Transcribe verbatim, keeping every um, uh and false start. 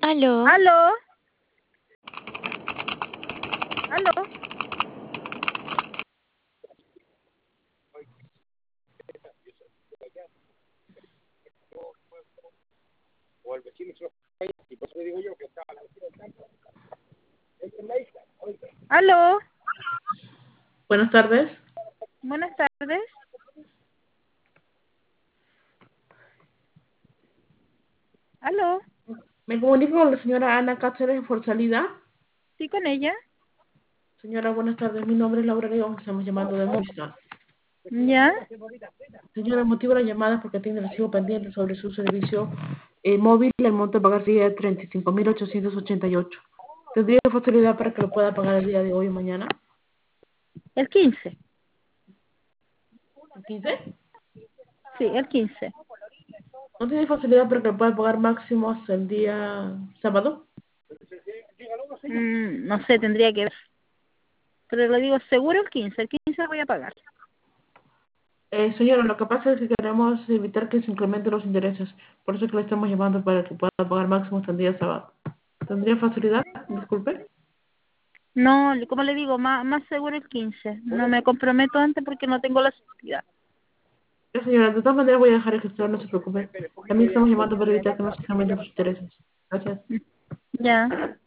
Aló. ¿Aló? ¿Aló? ¿Aló? Buenas tardes. Buenas tardes. ¿Aló? Me comunico con la señora Ana Cáceres por salida. ¿Sí con ella? Señora, buenas tardes. Mi nombre es Laura León. Estamos llamando de Movistar. ¿Ya? Señora, el motivo de la llamada es porque tiene recibo pendiente sobre su servicio eh, móvil. El monto a pagar sería de treinta y cinco mil ochocientos ochenta y ocho. ¿Tendría facilidad para que lo pueda pagar el día de hoy o mañana? El quince. ¿El quince? Sí, el quince. ¿No tiene facilidad para que lo pueda pagar máximo hasta el día sábado? Mm, no sé, tendría que ver. Pero le digo seguro el quince. El quince voy a pagar. Eh, señora, lo que pasa es que queremos evitar que se incrementen los intereses. Por eso es que le estamos llamando para que pueda pagar máximo hasta el día sábado. ¿Tendría facilidad? Disculpe. No, le- como le digo, más, más seguro el quince. No me comprometo antes porque no tengo la seguridad. Ya, señora, de todas maneras voy a dejar el gestor, no se preocupe. También estamos llamando para evitar que no se incrementen los intereses. Gracias. Ya.